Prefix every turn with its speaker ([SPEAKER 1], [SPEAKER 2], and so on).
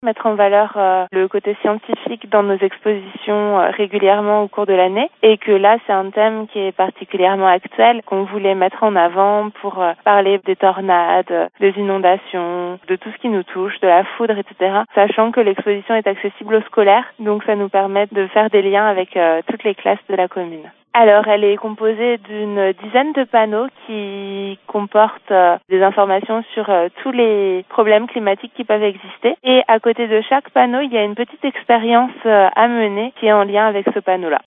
[SPEAKER 1] mettre en valeur le côté scientifique dans nos expositions régulièrement au cours de l'année et que là, c'est un thème qui est particulièrement actuel, qu'on voulait mettre en avant pour parler des tornades, des inondations, de tout ce qui nous touche, de la foudre, etc. Sachant que l'exposition est accessible aux scolaires, donc ça nous permet de faire des liens avec toutes les classes de la commune. Alors, elle est composée d'une dizaine de panneaux qui comportent des informations sur tous les problèmes climatiques qui peuvent exister. Et à côté de chaque panneau, il y a une petite expérience à mener qui est en lien avec ce panneau-là.